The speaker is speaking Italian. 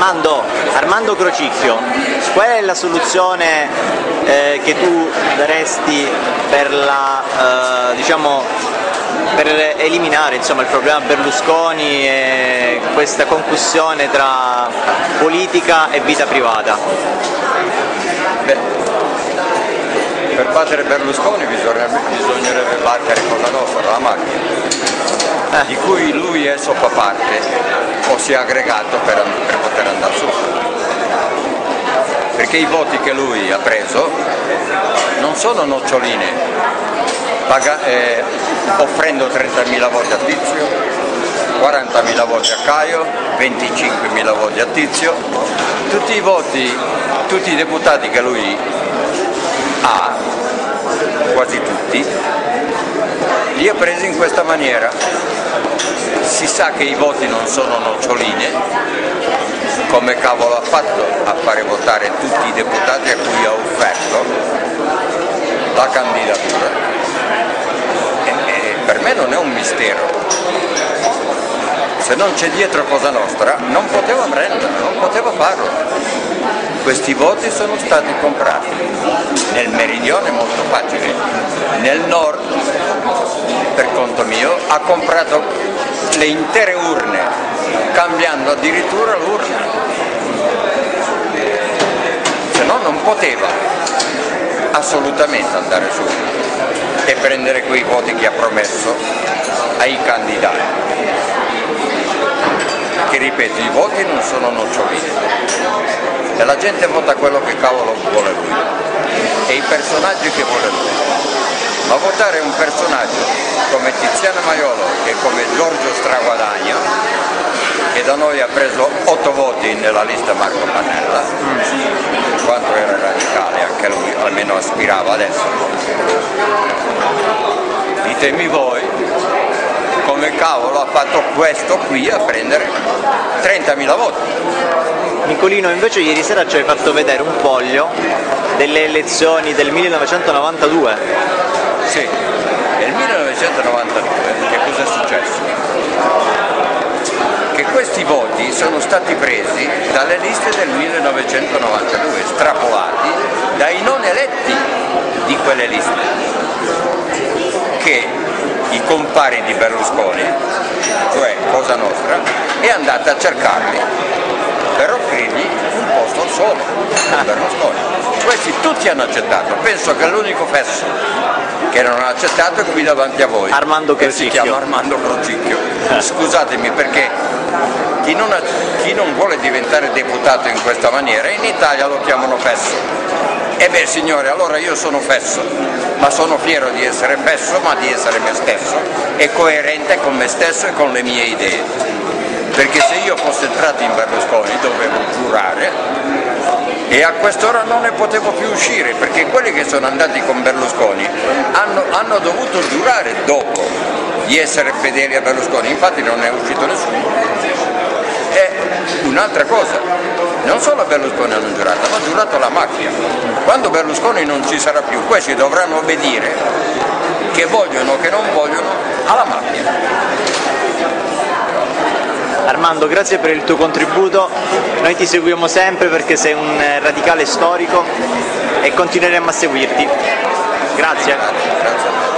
Armando Crocicchio, qual è la soluzione che tu daresti per per eliminare il problema Berlusconi e questa concussione tra politica e vita privata? Beh, per battere Berlusconi bisognerebbe battere cosa nostra, la macchina, di cui lui è soppaparte o si è aggregato per poter andare su. Perché i voti che lui ha preso non sono noccioline, offrendo 30.000 voti a Tizio, 40.000 voti a Caio, 25.000 voti a Tizio, tutti i voti, tutti i deputati che lui ha, quasi tutti, li ha presi in questa maniera. Si sa che i voti non sono noccioline, come cavolo ha fatto a fare votare tutti i deputati a cui ha offerto la candidatura? Per me non è un mistero, se non c'è dietro Cosa Nostra non poteva prenderlo, non poteva farlo. Questi voti sono stati comprati, nel meridione è molto facile, nel nord per conto mio ha comprato le intere urne, cambiando addirittura l'urna, se no non poteva assolutamente andare su e prendere quei voti che ha promesso ai candidati, che ripeto, i voti non sono noccioline e la gente vota quello che cavolo vuole lui e i personaggi che vuole lui, ma votare un personaggio come Tiziano Maiolo e come Giorgio Straguadagno, che da noi ha preso 8 voti nella lista Marco Pannella, quanto era radicale anche lui, almeno aspirava adesso. Ditemi voi come cavolo ha fatto questo qui a prendere 30.000 voti. Nicolino, invece ieri sera ci hai fatto vedere un foglio delle elezioni del 1992. Sì, nel 1992 che cosa è successo? Che questi voti sono stati presi dalle liste del 1992, strapolati dai non eletti di quelle liste, che i compari di Berlusconi, cioè Cosa Nostra, è andata a cercarli per offrirgli un posto al solo a Berlusconi. Questi tutti hanno accettato, penso che l'unico fesso che non ha accettato è qui davanti a voi, Armando che si chiama Armando Crocicchio. Scusatemi, perché chi non vuole diventare deputato in questa maniera in Italia lo chiamano fesso. E beh signore, allora io sono fesso, ma sono fiero di essere fesso, ma di essere me stesso e coerente con me stesso e con le mie idee, perché se io fossi entrato in Berlusconi dovevo giurare e a quest'ora non ne potevo più uscire, perché quelli che sono andati con Berlusconi hanno dovuto giurare dopo di essere fedeli a Berlusconi, infatti non è uscito nessuno. E un'altra cosa, non solo a Berlusconi hanno giurato, hanno giurato alla mafia. Quando Berlusconi non ci sarà più, questi dovranno obbedire, che vogliono o che non vogliono, alla mafia. Armando, grazie per il tuo contributo, noi ti seguiamo sempre perché sei un radicale storico e continueremo a seguirti. Grazie. Grazie.